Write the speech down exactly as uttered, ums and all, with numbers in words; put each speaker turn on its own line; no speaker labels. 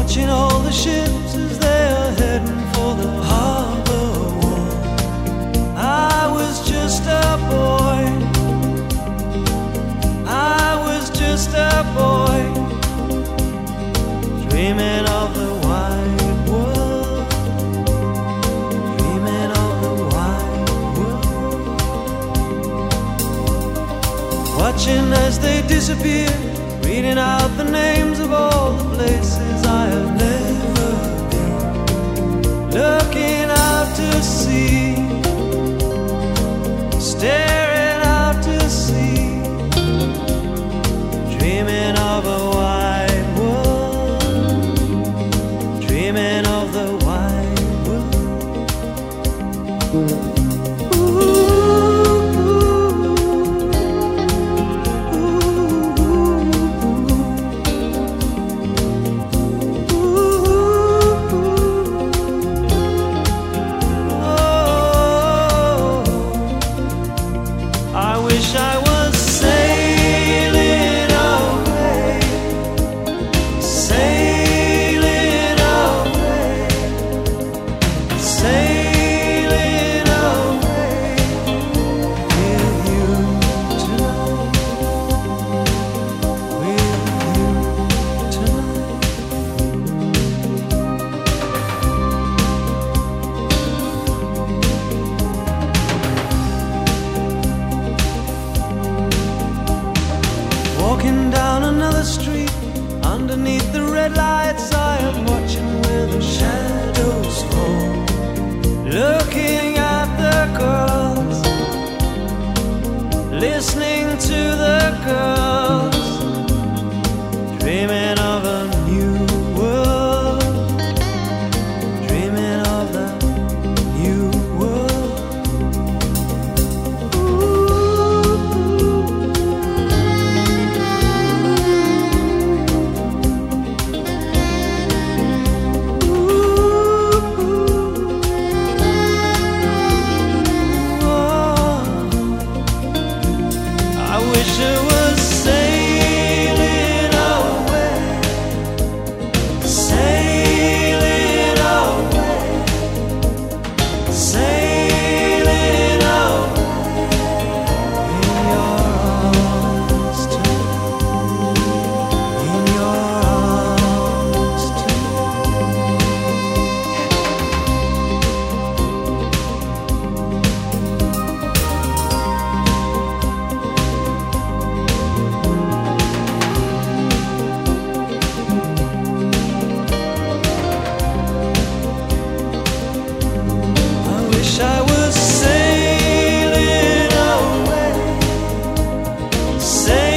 watching all the ships as they are heading for the harbor wall. I was just a boy, I was just a boy, dreaming of the wide world, dreaming of the wide world. Watching as they disappear, reading out the names of all the places I have never been, looking out to sea, staring out to sea, dreaming of a wide world, dreaming of the wide world. Walking down another street, underneath the red lights, I am watching where the shadows fall, looking at the girls, listening to the girls, dreaming of a new world, dreaming of the new world. I was sailing away, sailing